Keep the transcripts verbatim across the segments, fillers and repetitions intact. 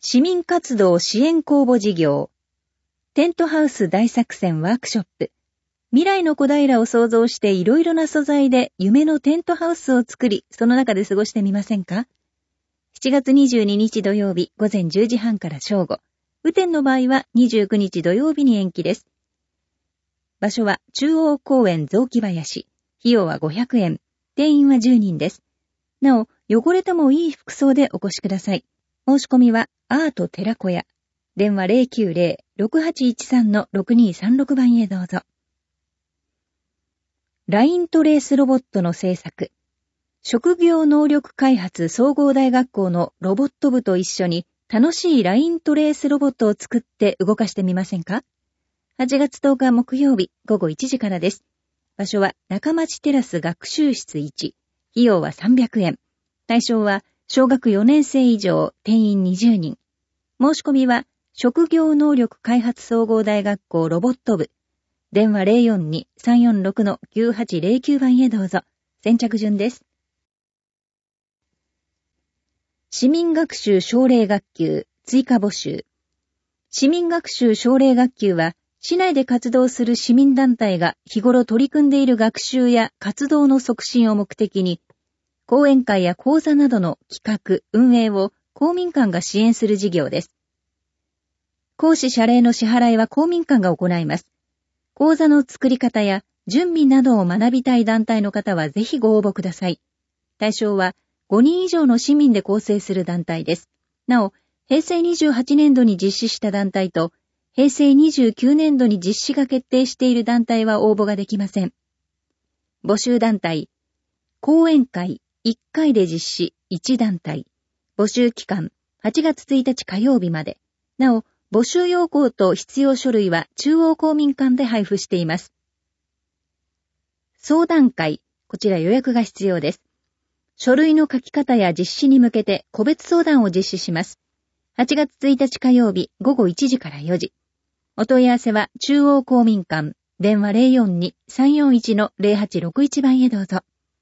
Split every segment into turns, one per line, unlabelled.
市民活動支援公募事業、テントハウス大作戦ワークショップ、未来の小平を想像していろいろな素材で夢のテントハウスを作り、その中で過ごしてみませんか？ しち 月にじゅうににち土曜日午前じゅうじはんから正午、雨天の場合はにじゅうくにち土曜日に延期です。場所は中央公園雑木林、費用はごひゃくえん、定員はじゅうにんです。なお、汚れてもいい服装でお越しください。申し込みはアート寺子屋、電話 ゼロきゅうゼロ ろくはちいちさん ろくにさんろく 番へどうぞ。ライントレースロボットの制作、職業能力開発総合大学校のロボット部と一緒に楽しいライントレースロボットを作って動かしてみませんか？はちがつとおか木曜日午後いちじからです。場所は中町テラス学習室いち、費用はさんびゃくえん。対象は小学よねん生以上、定員にじゅうにん。申し込みは職業能力開発総合大学校ロボット部。電話 ゼロよんに さんよんろく きゅうはちゼロきゅう 番へどうぞ。先着順です。市民学習奨励学級追加募集。市民学習奨励学級は、市内で活動する市民団体が日頃取り組んでいる学習や活動の促進を目的に、講演会や講座などの企画、運営を公民館が支援する事業です。講師謝礼の支払いは公民館が行います。講座の作り方や準備などを学びたい団体の方はぜひご応募ください。対象はごにん以上の市民で構成する団体です。なお、平成にじゅうはちねんどに実施した団体と、平成にじゅうきゅうねんどに実施が決定している団体は応募ができません。募集団体、講演会いっかいで実施いち団体、募集期間はちがつついたち火曜日まで。なお、募集要項と必要書類は中央公民館で配布しています。相談会、こちら予約が必要です。書類の書き方や実施に向けて個別相談を実施します。はちがつついたち火曜日午後いちじからよじ。お問い合わせは中央公民館、電話 ゼロよんに さんよんいち ゼロはちろくいち 番へどうぞ。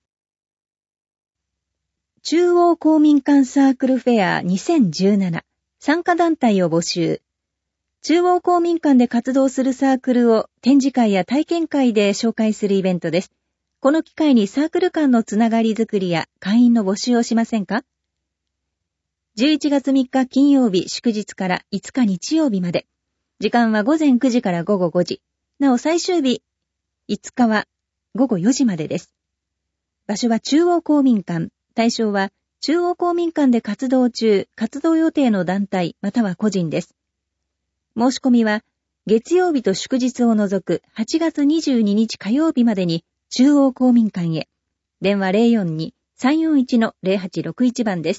中央公民館サークルフェアにせんじゅうなな参加団体を募集。中央公民館で活動するサークルを展示会や体験会で紹介するイベントです。この機会にサークル間のつながりづくりや会員の募集をしませんか？じゅういちがつみっか金曜日祝日からいつか日曜日まで。時間はごぜんくじから午後ごじ。なお最終日いつかは午後よじまでです。場所は中央公民館。対象は中央公民館で活動中、活動予定の団体または個人です。申し込みは月曜日と祝日を除くはちがつにじゅうににち火曜日までに中央公民館へ。電話 ゼロよんに さんよんいち ゼロはちろくいち 番です。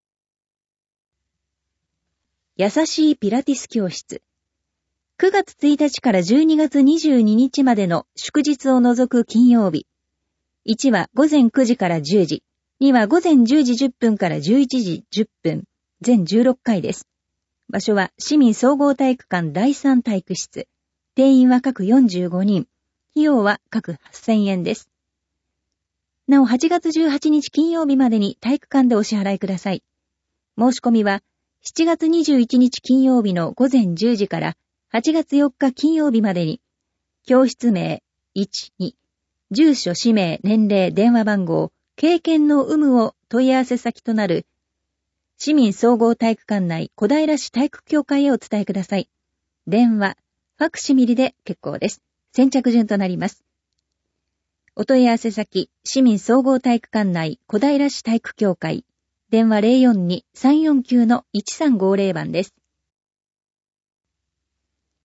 優しいピラティス教室。くがつついたちからじゅうにがつにじゅうににちまでの祝日を除く金曜日。いちはごぜんくじからじゅうじ。にはごぜんじゅうじじゅっぷんからじゅういちじじゅっぷん。全じゅうろっかいです。場所は市民総合体育館だいさん体育室。定員は各よんじゅうごにん。費用は各はっせんえんです。なおはちがつじゅうはちにち金曜日までに体育館でお支払いください。申し込みはしちがつにじゅういちにち金曜日のごぜんじゅうじからはちがつよっか金曜日までに、教室名いち、に、住所、氏名、年齢、電話番号、経験の有無を問い合わせ先となる市民総合体育館内小平市体育協会へお伝えください。電話、ファクシミリで結構です。先着順となります。お問い合わせ先、市民総合体育館内小平市体育協会、電話 ゼロよんに さんよんきゅう いちさんごゼロ 番です。